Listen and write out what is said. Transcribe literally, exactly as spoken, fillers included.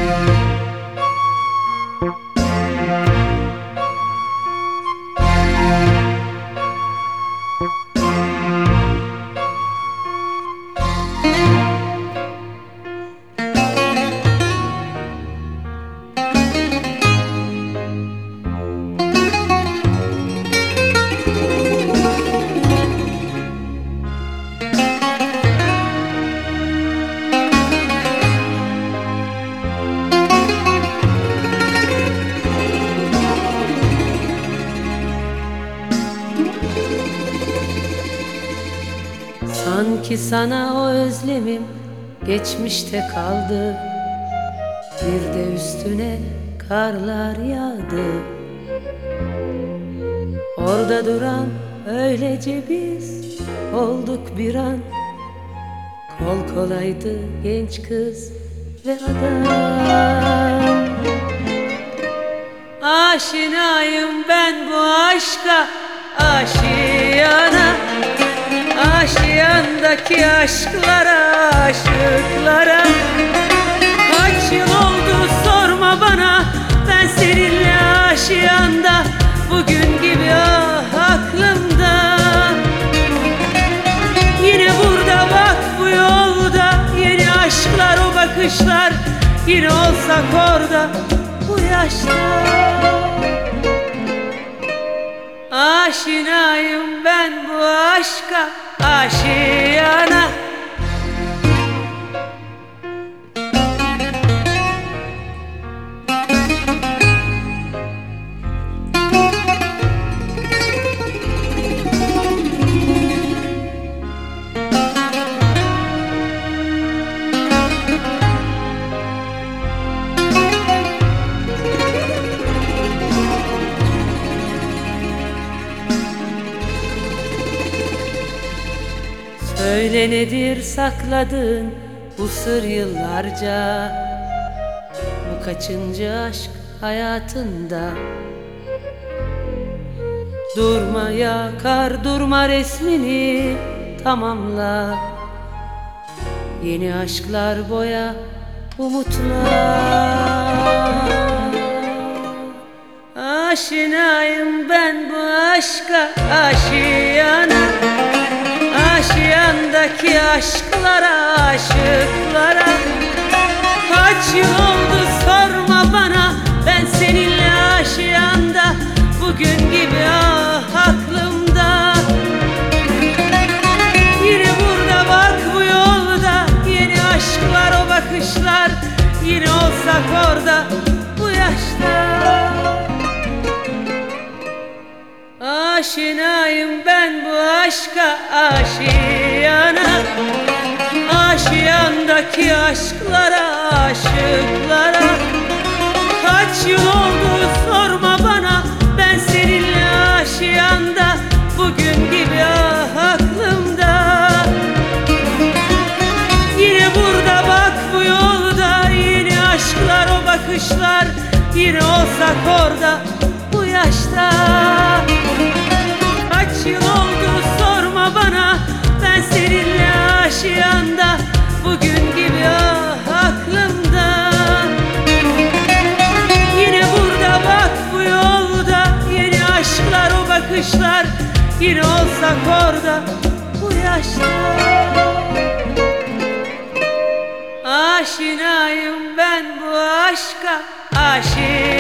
Sanki sana o özlemim geçmişte kaldı, bir de üstüne karlar yağdı. Orada duran öylece biz olduk bir an, kol kolaydı genç kız ve adam. Aşinayım ben bu aşka, aşiyana, aşiyandaki aşklara, aşıklara. Kaç yıl oldu sorma bana, ben seninle aşiyanda, bugün gibi ah aklımda. Yine burada bak bu yolda, yeni aşklar, o bakışlar, yine olsak orada bu yaşta. Aşinayım ben bu aşka, aşiyana. Söyle nedir sakladın bu sır yıllarca, bu kaçıncı aşk hayatında? Durma yakar durma resmini tamamla, yeni aşklar boya umutla. Aşinayım ben bu aşka, aşiyana, aşiyandaki aşklara, aşıklara. Kaç yıl oldu sorma bana, ben seninle aşiyanda, bugün gibi ah aklımda. Yine burada bak bu yolda, yeni aşklar, o bakışlar, yine olsak orada bu yaşta. Aşinayım ben bu aşka, aşiyana, aşiyandaki aşklara, aşıklara. Kaç yıl oldu sorma bana, ben seninle aşiyanda, bugün gibi ah aklımda. Yine burada bak bu yolda, yeni aşklar, o bakışlar, yine olsak orada bu yaşta. Kaç yıl oldu sorma bana, ben seninle aşiyanda, bugün gibi ah aklımda. Yine burada bak bu yolda, yeni aşklar, o bakışlar, yine olsak orada bu yaşta. Aşinayım ben bu aşka, aşık.